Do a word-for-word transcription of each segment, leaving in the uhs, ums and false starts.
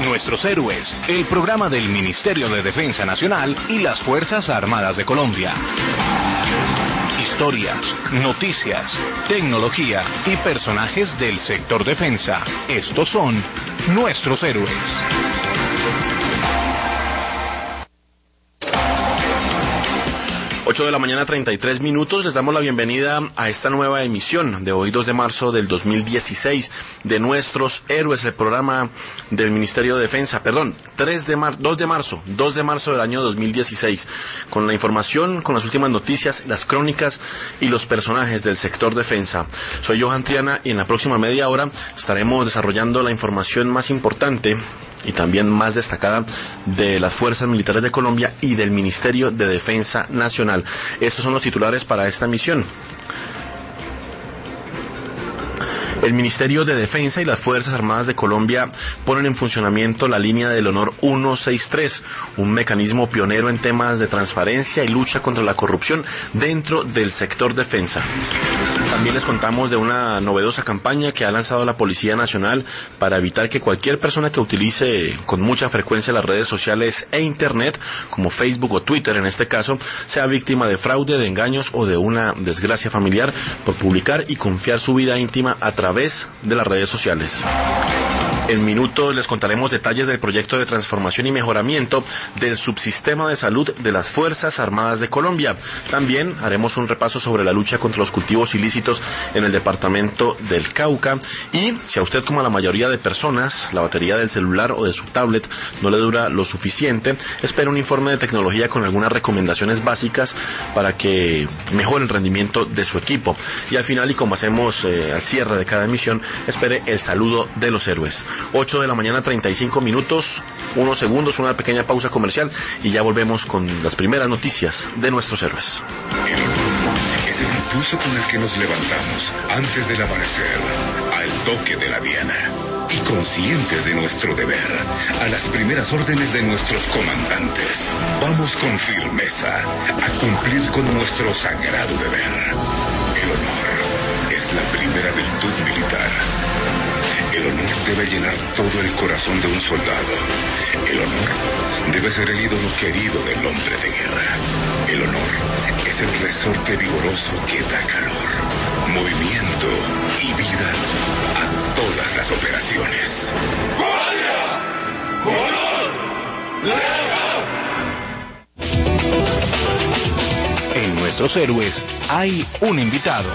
Nuestros Héroes, el programa del Ministerio de Defensa Nacional y las Fuerzas Armadas de Colombia. Historias, noticias, tecnología y personajes del sector defensa. Estos son Nuestros Héroes. ocho de la mañana, treinta y tres minutos. Les damos la bienvenida a esta nueva emisión de hoy, dos de marzo del dos mil dieciséis, de Nuestros Héroes, el programa del Ministerio de Defensa. Perdón, tres de mar, dos de marzo, dos de marzo del año dos mil dieciséis, con la información, con las últimas noticias, las crónicas y los personajes del sector defensa. Soy Johan Triana y en la próxima media hora estaremos desarrollando la información más importante y también más destacada de las Fuerzas Militares de Colombia y del Ministerio de Defensa Nacional. Estos son los titulares para esta emisión. El Ministerio de Defensa y las Fuerzas Armadas de Colombia ponen en funcionamiento la línea del honor ciento sesenta y tres, un mecanismo pionero en temas de transparencia y lucha contra la corrupción dentro del sector defensa. También les contamos de una novedosa campaña que ha lanzado la Policía Nacional para evitar que cualquier persona que utilice con mucha frecuencia las redes sociales e Internet, como Facebook o Twitter en este caso, sea víctima de fraude, de engaños o de una desgracia familiar por publicar y confiar su vida íntima a través de las redes sociales. En minutos les contaremos detalles del proyecto de transformación y mejoramiento del subsistema de salud de las Fuerzas Armadas de Colombia. También haremos un repaso sobre la lucha contra los cultivos ilícitos en el departamento del Cauca. Y si a usted, como a la mayoría de personas, la batería del celular o de su tablet no le dura lo suficiente, espera un informe de tecnología con algunas recomendaciones básicas para que mejore el rendimiento de su equipo. Y al final, y como hacemos eh, al cierre de cada emisión, espere el saludo de los héroes. ocho de la mañana, treinta y cinco minutos, unos segundos, una pequeña pausa comercial y ya volvemos con las primeras noticias de Nuestros Héroes. El honor es el impulso con el que nos levantamos antes del amanecer, al toque de la diana, y conscientes de nuestro deber, a las primeras órdenes de nuestros comandantes. Vamos con firmeza a cumplir con nuestro sagrado deber. El honor es la primera virtud militar. El honor debe llenar todo el corazón de un soldado. El honor debe ser el ídolo querido del hombre de guerra. El honor es el resorte vigoroso que da calor, movimiento y vida a todas las operaciones. ¡Guardia! ¡Honor! ¡Lealtad! En Nuestros Héroes hay un invitado.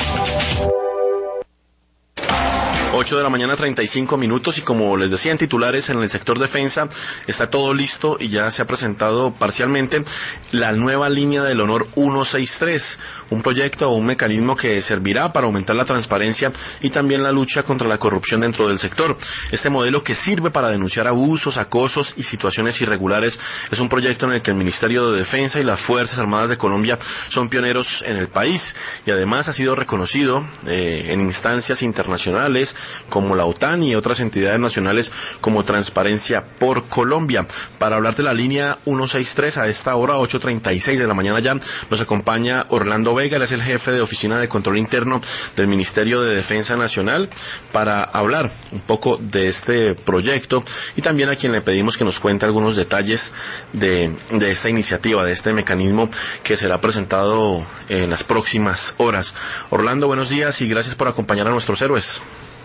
ocho de la mañana, treinta y cinco minutos, y como les decía en titulares, en el sector defensa está todo listo y ya se ha presentado parcialmente la nueva línea del honor ciento sesenta y tres, un proyecto o un mecanismo que servirá para aumentar la transparencia y también la lucha contra la corrupción dentro del sector. Este modelo, que sirve para denunciar abusos, acosos y situaciones irregulares, es un proyecto en el que el Ministerio de Defensa y las Fuerzas Armadas de Colombia son pioneros en el país y además ha sido reconocido eh, en instancias internacionales como la OTAN y otras entidades nacionales como Transparencia por Colombia. Para hablar de la línea ciento sesenta y tres a esta hora, ocho treinta y seis de la mañana ya, nos acompaña Orlando Vega, él es el jefe de Oficina de Control Interno del Ministerio de Defensa Nacional, para hablar un poco de este proyecto y también a quien le pedimos que nos cuente algunos detalles de, de esta iniciativa, de este mecanismo que será presentado en las próximas horas. Orlando, buenos días y gracias por acompañar a Nuestros Héroes.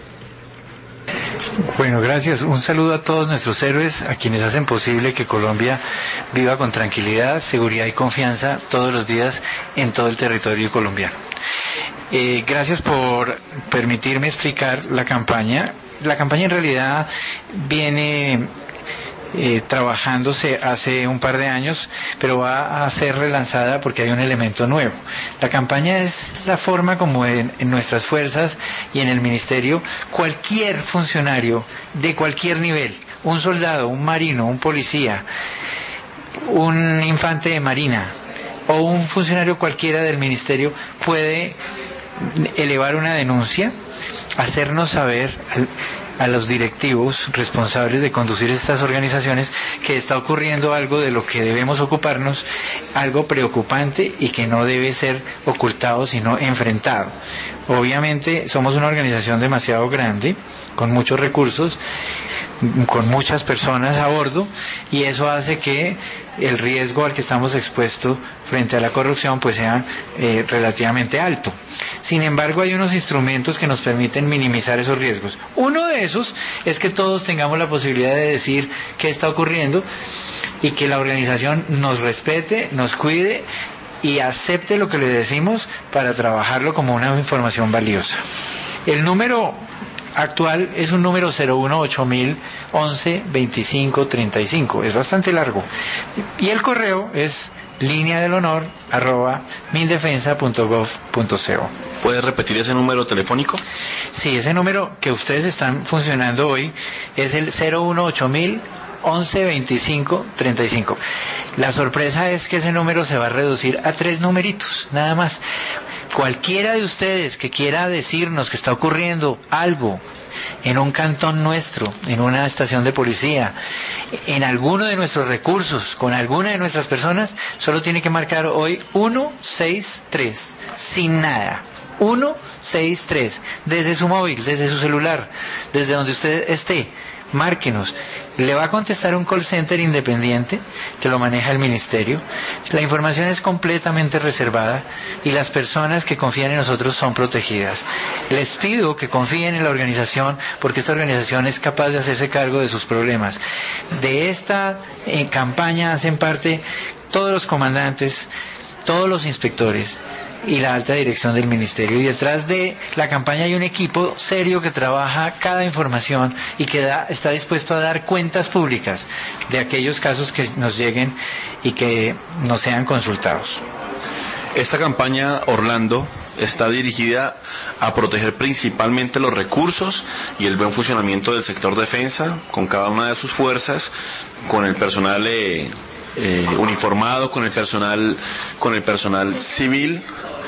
Bueno, gracias. Un saludo a todos nuestros héroes, a quienes hacen posible que Colombia viva con tranquilidad, seguridad y confianza todos los días en todo el territorio colombiano. Eh, gracias por permitirme explicar la campaña. La campaña en realidad viene Eh, trabajándose hace un par de años, pero va a ser relanzada porque hay un elemento nuevo. La campaña es la forma como en, en nuestras fuerzas y en el ministerio, cualquier funcionario de cualquier nivel, un soldado, un marino, un policía, un infante de marina o un funcionario cualquiera del ministerio puede elevar una denuncia, hacernos saber a los directivos responsables de conducir estas organizaciones que está ocurriendo algo de lo que debemos ocuparnos, algo preocupante y que no debe ser ocultado sino enfrentado. Obviamente somos una organización demasiado grande, con muchos recursos, con muchas personas a bordo, y eso hace que el riesgo al que estamos expuestos frente a la corrupción pues sea eh, relativamente alto. Sin embargo, hay unos instrumentos que nos permiten minimizar esos riesgos. Uno de esos es que todos tengamos la posibilidad de decir qué está ocurriendo y que la organización nos respete, nos cuide y acepte lo que le decimos para trabajarlo como una información valiosa. El número actual es un número cero uno ocho mil once veinticinco treinta y cinco, es bastante largo, y el correo es línea del honor arroba mindefensa punto gov punto co. ¿Puedes repetir ese número telefónico? Sí, ese número que ustedes están funcionando hoy es el cero uno ocho mil once veinticinco treinta y cinco. La sorpresa es que ese número se va a reducir a tres numeritos, nada más. Cualquiera de ustedes que quiera decirnos que está ocurriendo algo en un cantón nuestro, en una estación de policía, en alguno de nuestros recursos, con alguna de nuestras personas, solo tiene que marcar hoy uno seis tres, sin nada. uno seis tres, desde su móvil, desde su celular, desde donde usted esté. Márquenos. Le va a contestar un call center independiente que lo maneja el ministerio. La información es completamente reservada y las personas que confían en nosotros son protegidas. Les pido que confíen en la organización porque esta organización es capaz de hacerse cargo de sus problemas. De esta eh, campaña hacen parte todos los comandantes, todos los inspectores y la alta dirección del ministerio, y detrás de la campaña hay un equipo serio que trabaja cada información y que da, está dispuesto a dar cuentas públicas de aquellos casos que nos lleguen y que nos sean consultados. Esta campaña, Orlando, está dirigida a proteger principalmente los recursos y el buen funcionamiento del sector defensa, con cada una de sus fuerzas, con el personal eh, eh, uniformado, con el personal, con el personal civil,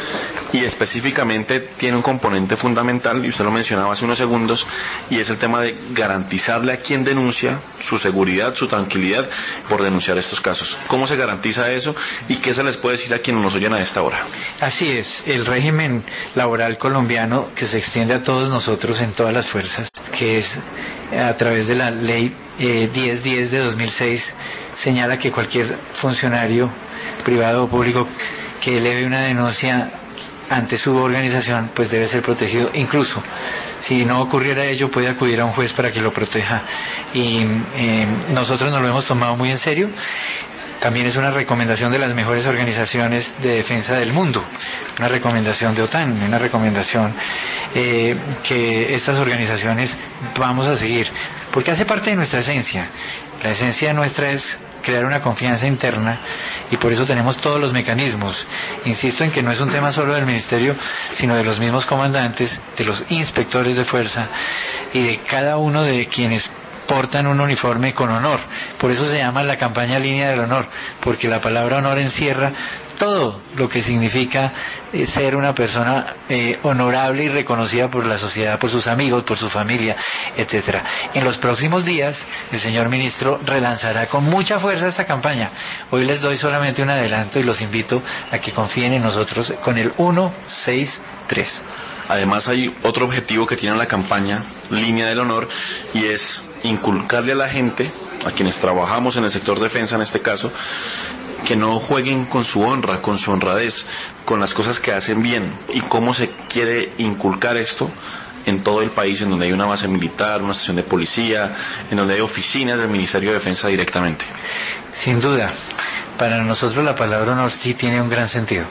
y específicamente tiene un componente fundamental, y usted lo mencionaba hace unos segundos, y es el tema de garantizarle a quien denuncia su seguridad, su tranquilidad por denunciar estos casos. ¿Cómo se garantiza eso y qué se les puede decir a quienes nos oyen a esta hora? Así es, el régimen laboral colombiano, que se extiende a todos nosotros en todas las fuerzas, que es a través de la ley eh, diez diez de dos mil seis, señala que cualquier funcionario privado o público que eleve una denuncia ante su organización pues debe ser protegido. Incluso si no ocurriera ello, puede acudir a un juez para que lo proteja, y eh, nosotros nos lo hemos tomado muy en serio. También es una recomendación de las mejores organizaciones de defensa del mundo, una recomendación de OTAN, una recomendación eh, que estas organizaciones vamos a seguir, porque hace parte de nuestra esencia. La esencia nuestra es crear una confianza interna, y por eso tenemos todos los mecanismos. Insisto en que no es un tema solo del ministerio, sino de los mismos comandantes, de los inspectores de fuerza y de cada uno de quienes portan un uniforme con honor. Por eso se llama la campaña Línea del Honor, porque la palabra honor encierra todo lo que significa eh, ser una persona eh, honorable y reconocida por la sociedad, por sus amigos, por su familia, etcétera. En los próximos días, el señor ministro relanzará con mucha fuerza esta campaña. Hoy les doy solamente un adelanto y los invito a que confíen en nosotros con el uno seis tres. Además, hay otro objetivo que tiene la campaña Línea del Honor, y es inculcarle a la gente, a quienes trabajamos en el sector defensa en este caso, que no jueguen con su honra, con su honradez, con las cosas que hacen bien. ¿Y cómo se quiere inculcar esto? En todo el país, en donde hay una base militar, una estación de policía, en donde hay oficinas del Ministerio de Defensa directamente. Sin duda, para nosotros la palabra honor sí tiene un gran sentido.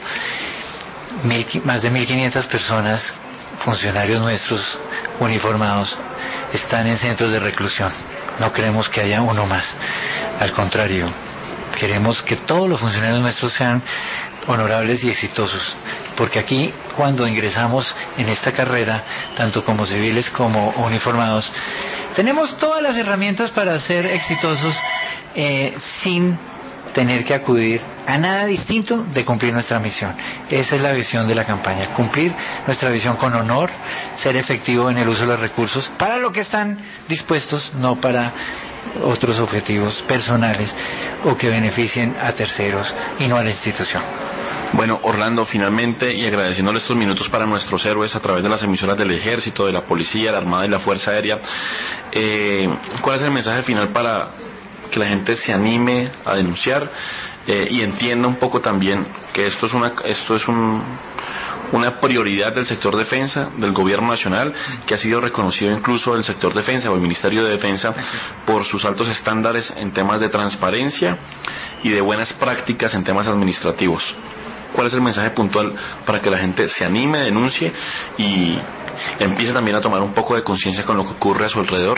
Mil, más de mil quinientas personas, funcionarios nuestros uniformados, están en centros de reclusión. No queremos que haya uno más. Al contrario, queremos que todos los funcionarios nuestros sean honorables y exitosos, porque aquí, cuando ingresamos en esta carrera, tanto como civiles como uniformados, tenemos todas las herramientas para ser exitosos eh, sin tener que acudir a nada distinto de cumplir nuestra misión. Esa es la visión de la campaña: cumplir nuestra visión con honor, ser efectivo en el uso de los recursos para lo que están dispuestos, no para otros objetivos personales o que beneficien a terceros y no a la institución. Bueno, Orlando, finalmente, y agradeciéndole estos minutos para nuestros héroes a través de las emisoras del Ejército, de la Policía, la Armada y la Fuerza Aérea, eh, ¿cuál es el mensaje final para que la gente se anime a denunciar eh, y entienda un poco también que esto es una, esto es un, una prioridad del sector defensa, del gobierno nacional, que ha sido reconocido incluso el sector defensa o el Ministerio de Defensa por sus altos estándares en temas de transparencia y de buenas prácticas en temas administrativos? ¿Cuál es el mensaje puntual para que la gente se anime, denuncie y empiece también a tomar un poco de conciencia con lo que ocurre a su alrededor?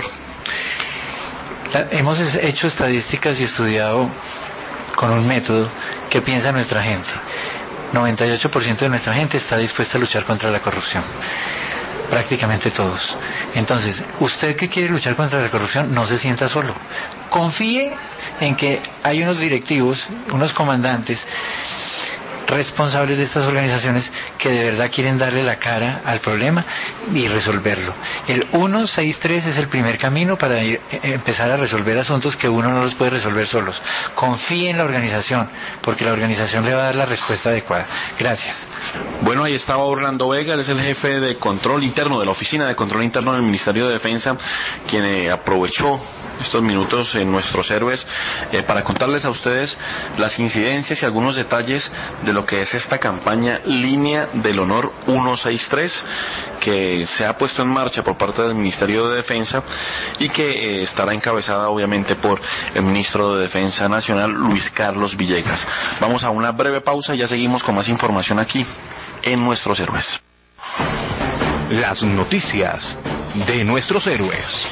Hemos hecho estadísticas y estudiado con un método que piensa nuestra gente. noventa y ocho por ciento de nuestra gente está dispuesta a luchar contra la corrupción. Prácticamente todos. Entonces, usted que quiere luchar contra la corrupción, no se sienta solo. Confíe en que hay unos directivos, unos comandantes responsables de estas organizaciones que de verdad quieren darle la cara al problema y resolverlo. El ciento sesenta y tres es el primer camino para ir, eh, empezar a resolver asuntos que uno no los puede resolver solos. Confíe en la organización, porque la organización le va a dar la respuesta adecuada. Gracias. Bueno, ahí estaba Orlando Vega, él es el jefe de control interno, de la Oficina de Control Interno del Ministerio de Defensa, quien eh, aprovechó estos minutos en Nuestros Héroes eh, para contarles a ustedes las incidencias y algunos detalles de lo que es esta campaña Línea del Honor ciento sesenta y tres, que se ha puesto en marcha por parte del Ministerio de Defensa y que eh, estará encabezada obviamente por el Ministro de Defensa Nacional, Luis Carlos Villegas. Vamos a una breve pausa y ya seguimos con más información aquí en Nuestros Héroes. Las noticias de Nuestros Héroes.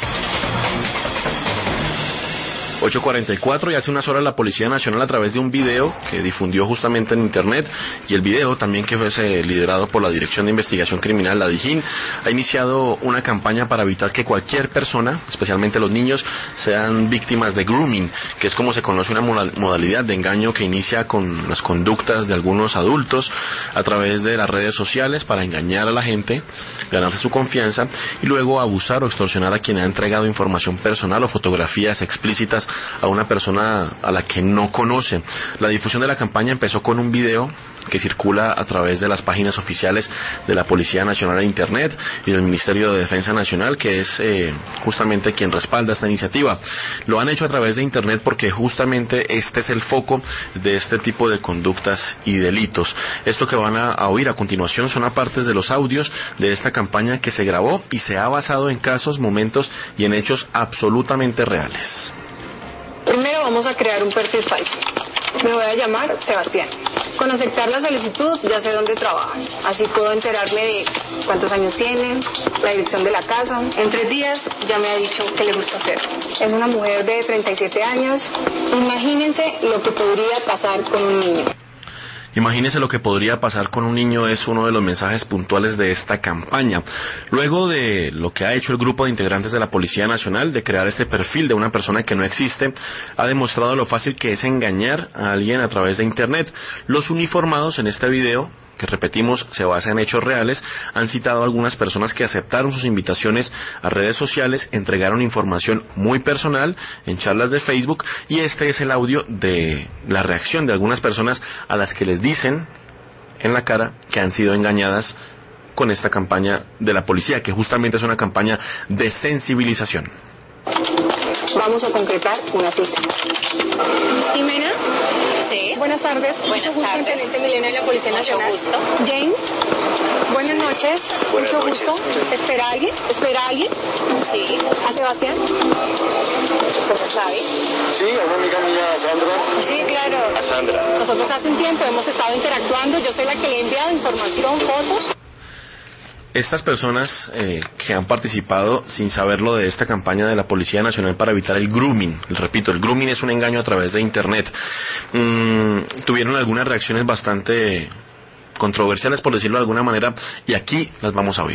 ocho cuarenta y cuatro, y hace unas horas la Policía Nacional, a través de un video que difundió justamente en internet, y el video también que fue eh, liderado por la Dirección de Investigación Criminal, la DIJÍN, ha iniciado una campaña para evitar que cualquier persona, especialmente los niños, sean víctimas de grooming, que es como se conoce una modalidad de engaño que inicia con las conductas de algunos adultos a través de las redes sociales para engañar a la gente, ganarse su confianza y luego abusar o extorsionar a quien ha entregado información personal o fotografías explícitas a una persona a la que no conoce. La difusión de la campaña empezó con un video que circula a través de las páginas oficiales de la Policía Nacional e Internet y del Ministerio de Defensa Nacional, que es eh, justamente quien respalda esta iniciativa. Lo han hecho a través de Internet porque justamente este es el foco de este tipo de conductas y delitos. Esto que van a, a oír a continuación son apartes de los audios de esta campaña que se grabó y se ha basado en casos, momentos y en hechos absolutamente reales. Primero vamos a crear un perfil falso. Me voy a llamar Sebastián. Con aceptar la solicitud ya sé dónde trabaja. Así puedo enterarme de cuántos años tiene, la dirección de la casa. En tres días ya me ha dicho qué le gusta hacer. Es una mujer de treinta y siete años. Imagínense lo que podría pasar con un niño. Imagínese lo que podría pasar con un niño es uno de los mensajes puntuales de esta campaña. Luego de lo que ha hecho el grupo de integrantes de la Policía Nacional, de crear este perfil de una persona que no existe, ha demostrado lo fácil que es engañar a alguien a través de Internet. Los uniformados en este video, que repetimos se basa en hechos reales, han citado a algunas personas que aceptaron sus invitaciones a redes sociales, entregaron información muy personal en charlas de Facebook, y este es el audio de la reacción de algunas personas a las que les dicen en la cara que han sido engañadas con esta campaña de la policía, que justamente es una campaña de sensibilización. Vamos a concretar una cita. Jimena. Sí. Buenas tardes. Buenas Mucho tardes. gusto, Intendente Milena de la Policía Mucho Nacional. gusto. Jane. Buenas noches. Buenas Mucho noches. gusto. ¿Espera a alguien? ¿Espera a alguien? Sí. ¿A Sebastián? ¿Cómo sabe? Sí, a una amiga mía, Sandra. Sí, claro. A Sandra. Nosotros hace un tiempo hemos estado interactuando. Yo soy la que le he enviado información, fotos. Estas personas eh, que han participado sin saberlo de esta campaña de la Policía Nacional para evitar el grooming, repito, el grooming es un engaño a través de Internet, mm, tuvieron algunas reacciones bastante controversiales, por decirlo de alguna manera, y aquí las vamos a oír.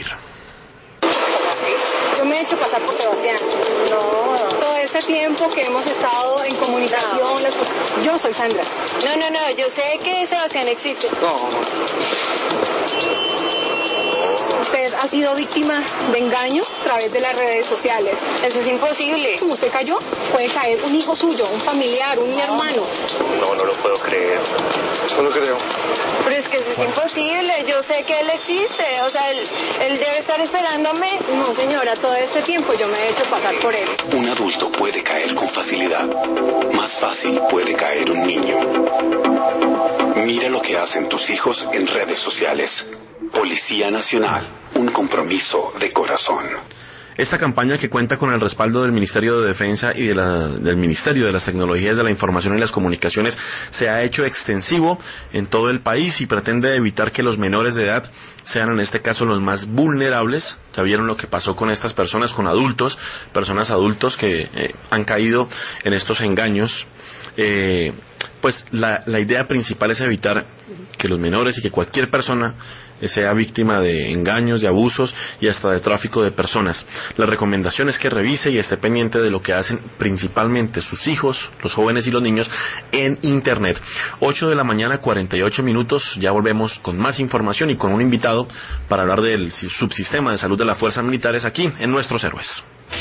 Yo me he hecho pasar por Sebastián. No, todo este tiempo que hemos estado en comunicación, las... yo soy Sandra. No, no, no, yo sé que Sebastián existe. No, usted ha sido víctima de engaño a través de las redes sociales. Eso es imposible. Como usted cayó, puede caer un hijo suyo, un familiar, un hermano. No, no lo puedo creer. No lo creo. Pero es que eso es imposible. Yo sé que él existe. O sea, él, él debe estar esperándome. No, señora, todo este tiempo yo me he hecho pasar por él. Un adulto puede caer con facilidad. Más fácil puede caer un niño. Mira lo que hacen tus hijos en redes sociales. Policía Nacional, un compromiso de corazón. Esta campaña, que cuenta con el respaldo del Ministerio de Defensa y de la, del Ministerio de las Tecnologías de la Información y las Comunicaciones, se ha hecho extensivo en todo el país y pretende evitar que los menores de edad sean en este caso los más vulnerables. Ya vieron lo que pasó con estas personas, con adultos, personas adultos que eh, han caído en estos engaños. Eh, pues la, la idea principal es evitar que los menores y que cualquier persona sea víctima de engaños, de abusos y hasta de tráfico de personas. La recomendación es que revise y esté pendiente de lo que hacen principalmente sus hijos, los jóvenes y los niños en Internet. ocho de la mañana, cuarenta y ocho minutos. Ya volvemos con más información y con un invitado para hablar del subsistema de salud de las fuerzas militares aquí en Nuestros Héroes.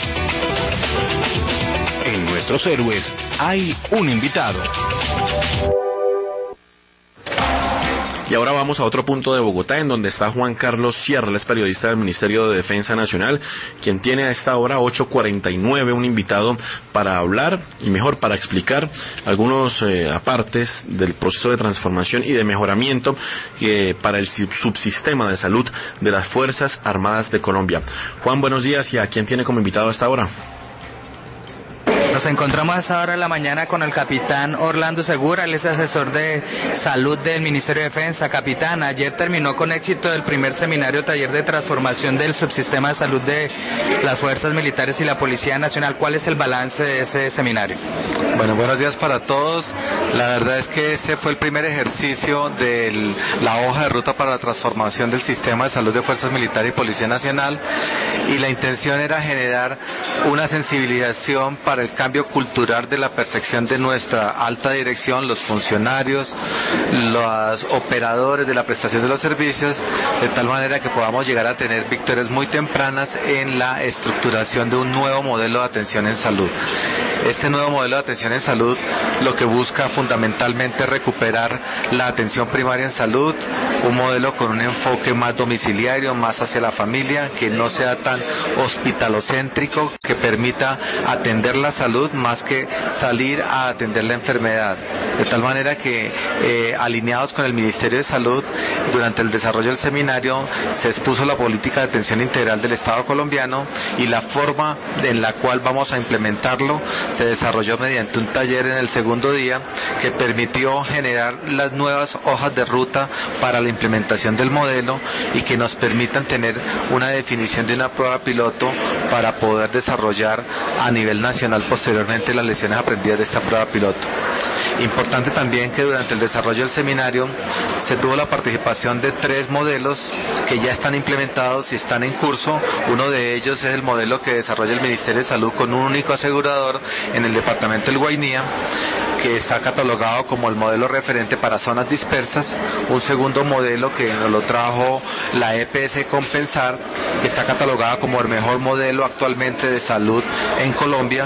En Nuestros Héroes hay un invitado. Y ahora vamos a otro punto de Bogotá, en donde está Juan Carlos Sierra, él es periodista del Ministerio de Defensa Nacional, quien tiene a esta hora, ocho cuarenta y nueve, un invitado para hablar, y mejor para explicar algunos eh, apartes del proceso de transformación y de mejoramiento eh, para el subsistema de salud de las Fuerzas Armadas de Colombia. Juan, buenos días, y ¿a quién tiene como invitado a esta hora? Nos encontramos a esta hora de la mañana con el capitán Orlando Segura, él es asesor de salud del Ministerio de Defensa. Capitán, ayer terminó con éxito el primer seminario taller de transformación del subsistema de salud de las Fuerzas Militares y la Policía Nacional. ¿Cuál es el balance de ese seminario? Bueno, buenos días para todos. La verdad es que este fue el primer ejercicio de la hoja de ruta para la transformación del sistema de salud de Fuerzas Militares y Policía Nacional, y la intención era generar una sensibilización para el cambio cultural de la percepción de nuestra alta dirección, los funcionarios, los operadores de la prestación de los servicios, de tal manera que podamos llegar a tener victorias muy tempranas en la estructuración de un nuevo modelo de atención en salud. Este nuevo modelo de atención en salud lo que busca fundamentalmente es recuperar la atención primaria en salud, un modelo con un enfoque más domiciliario, más hacia la familia, que no sea tan hospitalocéntrico, que permita atender la salud más que salir a atender la enfermedad. De tal manera que eh, alineados con el Ministerio de Salud, durante el desarrollo del seminario se expuso la política de atención integral del Estado colombiano, y la forma en la cual vamos a implementarlo se desarrolló mediante un taller en el segundo día que permitió generar las nuevas hojas de ruta para la implementación del modelo y que nos permitan tener una definición de una prueba piloto para poder desarrollar a nivel nacional posteriormente las lecciones aprendidas de esta prueba piloto. Importante también que durante el desarrollo del seminario se tuvo la participación de tres modelos que ya están implementados y están en curso. Uno de ellos es el modelo que desarrolla el Ministerio de Salud con un único asegurador en el departamento del Guainía, que está catalogado como el modelo referente para zonas dispersas. Un segundo modelo que nos lo trajo la E P S Compensar, que está catalogada como el mejor modelo actualmente de salud en Colombia,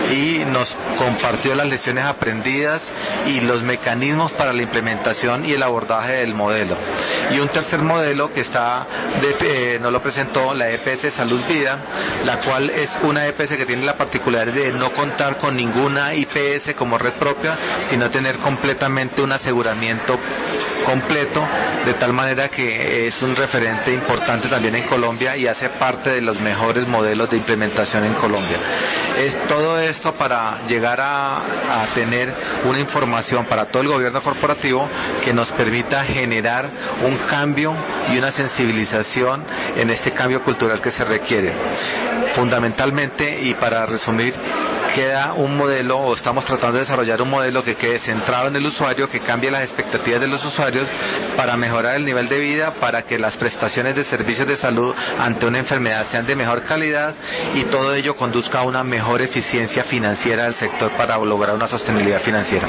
y nos compartió las lecciones aprendidas y los mecanismos para la implementación y el abordaje del modelo. Y un tercer modelo que está de, eh, nos lo presentó la E P S Salud Vida, la cual es una E P S que tiene la particularidad de no contar con ninguna I P S como red propia, sino tener completamente un aseguramiento completo, de tal manera que es un referente importante también en Colombia y hace parte de los mejores modelos de implementación en Colombia. Es todo esto para llegar a, a tener una información para todo el gobierno corporativo que nos permita generar un cambio y una sensibilización en este cambio cultural que se requiere. Fundamentalmente, y para resumir, queda un modelo, o estamos tratando de desarrollar un modelo que quede centrado en el usuario, que cambie las expectativas de los usuarios para mejorar el nivel de vida, para que las prestaciones de servicios de salud ante una enfermedad sean de mejor calidad, y todo ello conduzca a una mejor eficiencia financiera del sector para lograr una sostenibilidad financiera.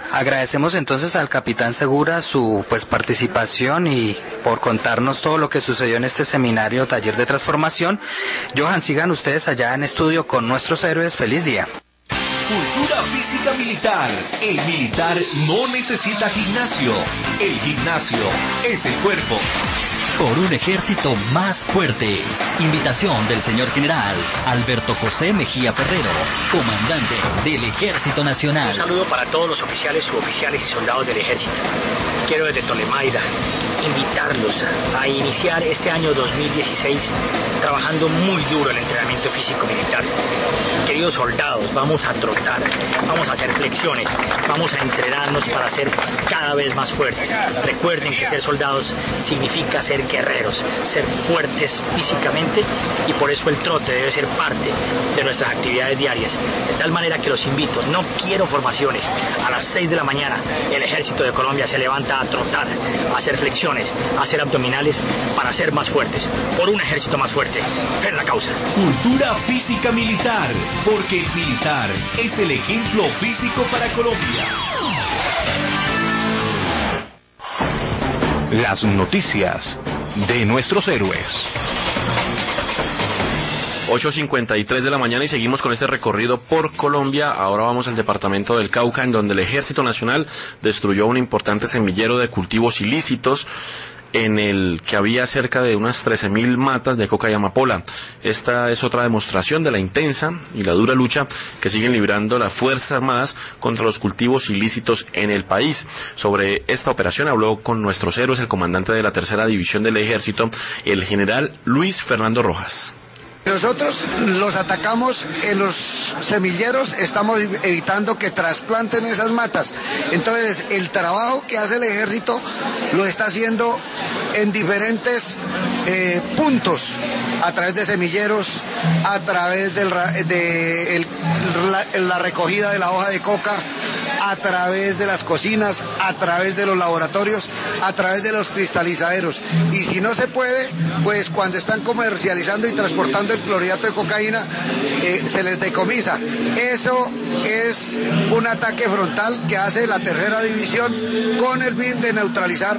Agradecemos entonces al capitán Segura su pues participación y por contarnos todo lo que sucedió en este seminario taller de transformación. Johan, sigan ustedes allá en estudio con nuestros héroes. Feliz día. Cultura física militar. El militar no necesita gimnasio. El gimnasio es el cuerpo. Por un ejército más fuerte. Invitación del señor general Alberto José Mejía Ferrero, comandante del Ejército Nacional. Un saludo para todos los oficiales, suboficiales y soldados del ejército. Quiero desde Tolemaida invitarlos a iniciar este año dos mil dieciséis trabajando muy duro el entrenamiento físico militar. Queridos soldados, vamos a trotar, vamos a hacer flexiones, vamos a entrenarnos para ser cada vez más fuertes. Recuerden que ser soldados significa ser guerreros, ser fuertes físicamente, y por eso el trote debe ser parte de nuestras actividades diarias. De tal manera que los invito, no quiero formaciones. A las seis de la mañana el Ejército de Colombia se levanta a trotar, a hacer flexiones, a hacer abdominales para ser más fuertes, por un ejército más fuerte. Ven la causa. Cultura física militar, porque el militar es el ejemplo físico para Colombia. Las noticias de nuestros héroes. ocho cincuenta y tres de la mañana y seguimos con este recorrido por Colombia. Ahora vamos al departamento del Cauca, en donde el Ejército Nacional destruyó un importante semillero de cultivos ilícitos en el que había cerca de unas trece mil matas de coca y amapola. Esta es otra demostración de la intensa y la dura lucha que siguen librando las Fuerzas Armadas contra los cultivos ilícitos en el país. Sobre esta operación habló con nuestros héroes el comandante de la tercera división del Ejército, el general Luis Fernando Rojas. Nosotros los atacamos en los semilleros, estamos evitando que trasplanten esas matas. Entonces, el trabajo que hace el ejército lo está haciendo en diferentes eh, puntos, a través de semilleros, a través del, de el, la, la recogida de la hoja de coca, a través de las cocinas, a través de los laboratorios, a través de los cristalizaderos. Y si no se puede, pues cuando están comercializando y transportando el clorhidrato de cocaína, eh, se les decomisa. Eso es un ataque frontal que hace la tercera división con el fin de neutralizar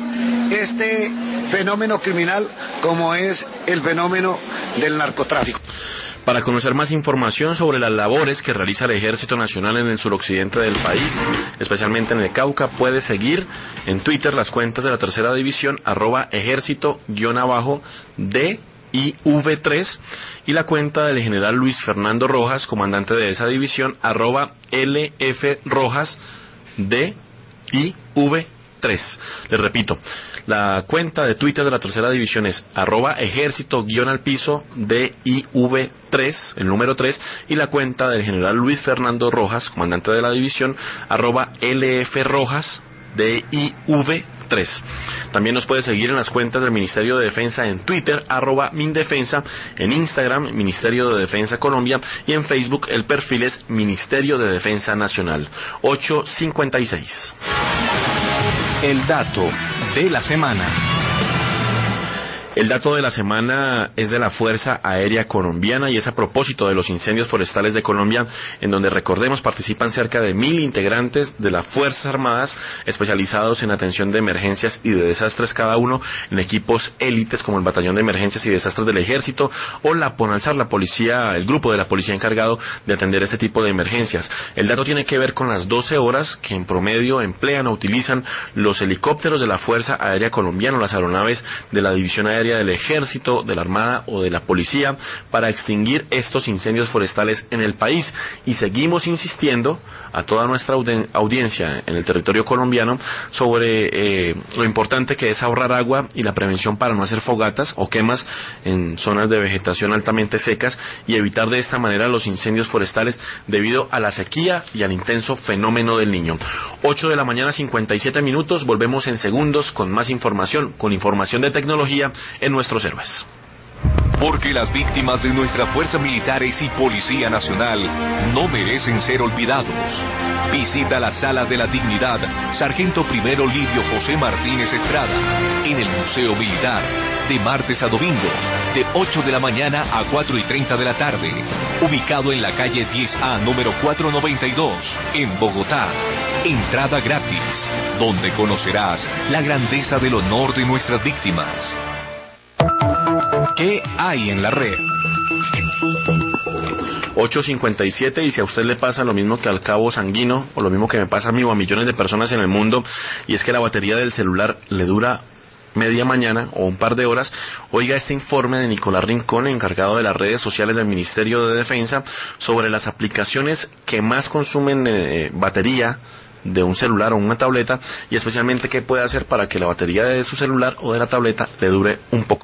este fenómeno criminal como es el fenómeno del narcotráfico. Para conocer más información sobre las labores que realiza el Ejército Nacional en el suroccidente del país, especialmente en el Cauca, puede seguir en Twitter las cuentas de la tercera división, arroba ejército guión abajo D I V tres, y la cuenta del general Luis Fernando Rojas, comandante de esa división, arroba L F Rojas D I V tres. Les repito, la cuenta de Twitter de la tercera división es arroba ejército guión al piso D I V tres, el número tres, y la cuenta del general Luis Fernando Rojas, comandante de la división, arroba L F Rojas D I V tres. También nos puede seguir en las cuentas del Ministerio de Defensa en Twitter, arroba Mindefensa, en Instagram, Ministerio de Defensa Colombia, y en Facebook el perfil es Ministerio de Defensa Nacional. ocho cincuenta y seis. El dato de la semana. El dato de la semana es de la Fuerza Aérea Colombiana y es a propósito de los incendios forestales de Colombia, en donde, recordemos, participan cerca de mil integrantes de las Fuerzas Armadas especializados en atención de emergencias y de desastres, cada uno en equipos élites como el Batallón de Emergencias y Desastres del Ejército o la PONALSAR, la policía, el grupo de la policía encargado de atender este tipo de emergencias. El dato tiene que ver con las doce horas que en promedio emplean o utilizan los helicópteros de la Fuerza Aérea Colombiana o las aeronaves de la División Aérea del Ejército, de la Armada o de la Policía para extinguir estos incendios forestales en el país. Y seguimos insistiendo a toda nuestra audiencia en el territorio colombiano sobre eh, lo importante que es ahorrar agua y la prevención para no hacer fogatas o quemas en zonas de vegetación altamente secas y evitar de esta manera los incendios forestales debido a la sequía y al intenso fenómeno del Niño. ocho de la mañana, cincuenta y siete minutos, volvemos en segundos con más información, con información de tecnología en Nuestros Héroes. Porque las víctimas de nuestras fuerzas militares y Policía Nacional no merecen ser olvidados. Visita la Sala de la Dignidad, Sargento Primero Livio José Martínez Estrada, en el Museo Militar. de martes a domingo, de ocho de la mañana a cuatro y treinta de la tarde, ubicado en la calle diez A, número cuatrocientos noventa y dos, en Bogotá. Entrada gratis, donde conocerás la grandeza del honor de nuestras víctimas. ¿Qué hay en la red? ocho cincuenta y siete, y si a usted le pasa lo mismo que al cabo Sanguino, o lo mismo que me pasa a mí o a millones de personas en el mundo, y es que la batería del celular le dura media mañana o un par de horas, oiga este informe de Nicolás Rincón, encargado de las redes sociales del Ministerio de Defensa, sobre las aplicaciones que más consumen eh, batería de un celular o una tableta, y especialmente qué puede hacer para que la batería de su celular o de la tableta le dure un poco.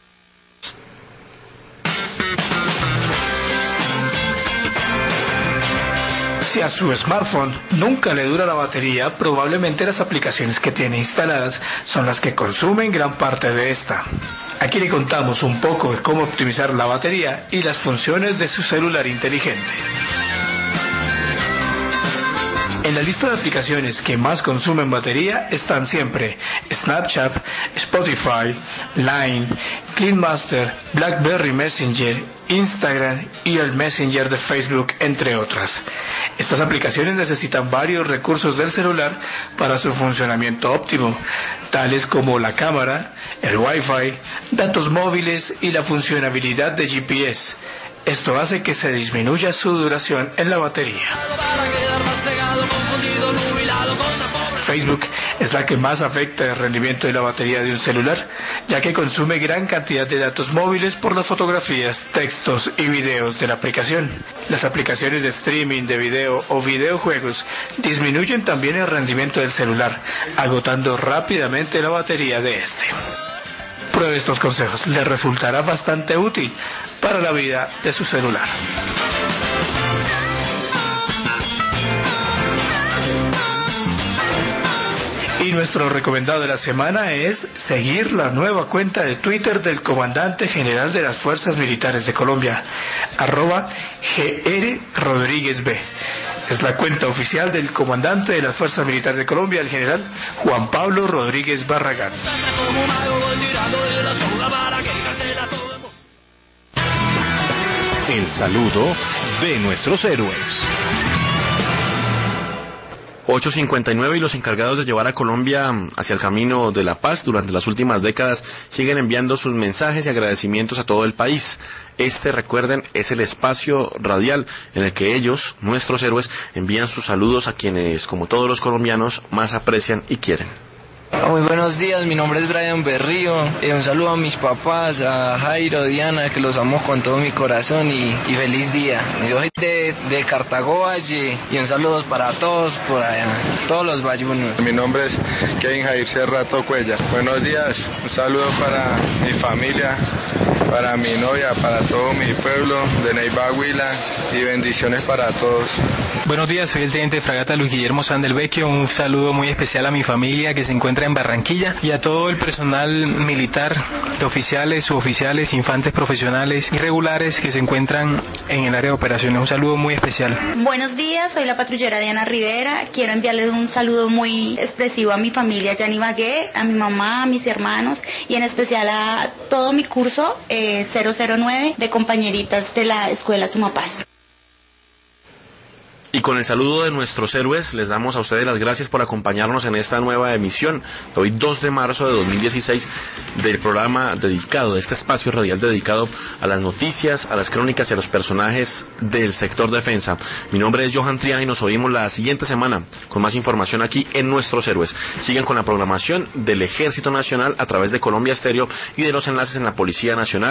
Si a su smartphone nunca le dura la batería, probablemente las aplicaciones que tiene instaladas son las que consumen gran parte de esta. Aquí le contamos un poco de cómo optimizar la batería y las funciones de su celular inteligente. En la lista de aplicaciones que más consumen batería están siempre Snapchat, Spotify, Line, CleanMaster, BlackBerry Messenger, Instagram y el Messenger de Facebook, entre otras. Estas aplicaciones necesitan varios recursos del celular para su funcionamiento óptimo, tales como la cámara, el Wi-Fi, datos móviles y la funcionalidad de G P S. Esto hace que se disminuya su duración en la batería. Facebook es la que más afecta el rendimiento de la batería de un celular, ya que consume gran cantidad de datos móviles por las fotografías, textos y videos de la aplicación. Las aplicaciones de streaming de video o videojuegos disminuyen también el rendimiento del celular, agotando rápidamente la batería de este. Pruebe estos consejos, le resultará bastante útil para la vida de su celular. Y nuestro recomendado de la semana es seguir la nueva cuenta de Twitter del Comandante General de las Fuerzas Militares de Colombia, arroba G R Rodríguez B. Es la cuenta oficial del Comandante de las Fuerzas Militares de Colombia, el general Juan Pablo Rodríguez Barragán. El saludo de nuestros héroes. ocho cincuenta y nueve, y los encargados de llevar a Colombia hacia el camino de la paz durante las últimas décadas siguen enviando sus mensajes y agradecimientos a todo el país. Este, recuerden, es el espacio radial en el que ellos, nuestros héroes, envían sus saludos a quienes, como todos los colombianos, más aprecian y quieren. Muy buenos días, mi nombre es Brian Berrío, eh, un saludo a mis papás, a Jairo, Diana, que los amo con todo mi corazón, y, y feliz día. Yo soy de, de Cartago Valle, y un saludo para todos por allá, todos los vallunos. Mi nombre es Kevin Jair Serrato Cuellar. Buenos días, un saludo para mi familia, para mi novia, para todo mi pueblo de Neiva Huila, y bendiciones para todos. Buenos días, soy el teniente de fragata Luis Guillermo Sandelvecchio. Un saludo muy especial a mi familia que se encuentra en Barranquilla y a todo el personal militar, de oficiales, suboficiales, infantes profesionales y regulares que se encuentran en el área de operaciones. Un saludo muy especial. Buenos días, soy la patrullera Diana Rivera. Quiero enviarles un saludo muy expresivo a mi familia Yani Bagué, a mi mamá, a mis hermanos y en especial a todo mi curso eh, cero cero nueve de compañeritas de la Escuela Sumapaz. Y con el saludo de nuestros héroes, les damos a ustedes las gracias por acompañarnos en esta nueva emisión, hoy dos de marzo de dos mil dieciséis, del programa dedicado, de este espacio radial dedicado a las noticias, a las crónicas y a los personajes del sector defensa. Mi nombre es Johan Triana y nos oímos la siguiente semana con más información aquí en Nuestros Héroes. Sigan con la programación del Ejército Nacional a través de Colombia Estéreo y de los enlaces en la Policía Nacional.